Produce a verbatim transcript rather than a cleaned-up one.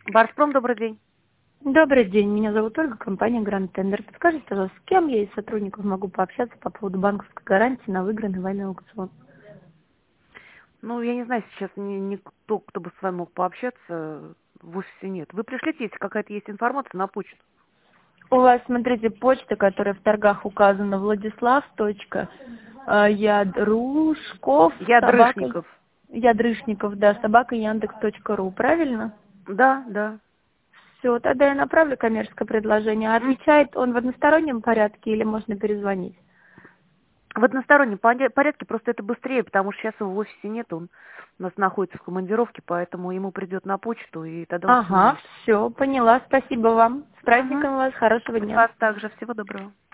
Барспром, добрый день. Добрый день, меня зовут Ольга, компания Grand Tender. Подскажите, пожалуйста, с кем я из сотрудников могу пообщаться по поводу банковской гарантии на выигранный вами аукцион? Ну, я не знаю, сейчас ни- никто, кто бы с вами мог пообщаться, в офисе нет. Вы пришлите, если какая-то есть информация, на почту. У вас, смотрите, почта, которая в торгах указана, Владислав. Ядрушков, Я собака, Дрышников. Ядрышников, да, собака Яндекс точка ру, правильно? Да, да. Все, тогда я направлю коммерческое предложение. А М. отвечает он в одностороннем порядке или можно перезвонить? В одностороннем поня- порядке просто это быстрее, потому что сейчас его в офисе нет, он у нас находится в командировке, поэтому ему придет на почту, и тогда он с ним Ага, будет. все, поняла. Спасибо вам. С Угу. праздником вас, хорошего дня. Вас также. Всего доброго.